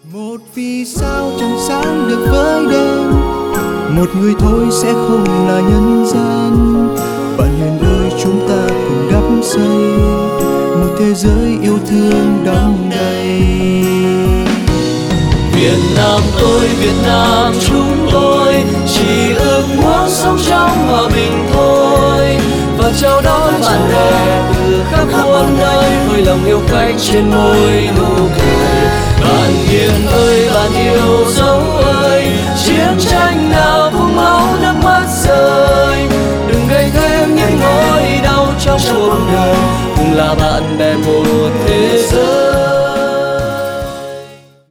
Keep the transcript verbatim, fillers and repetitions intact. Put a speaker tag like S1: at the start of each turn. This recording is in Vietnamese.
S1: Một vì sao chẳng sáng được với đêm, một người thôi sẽ không là nhân gian. Bạn hiền ơi, chúng ta cùng đắp xây một thế giới yêu thương đong đầy.
S2: Việt Nam ơi Việt Nam chúng tôi chỉ ước muốn sống trong hòa bình thôi, và chào đón bạn bè từ khắp muôn nơi với lòng yêu khách trên môi nụ cười. Bạn hiền ơi bạn yêu dấu ơi, chiến tranh nào cũng máu nước mắt rơi, đừng gây thêm những nỗi đau trong cuộc đời, cùng là bạn bè một thế giới.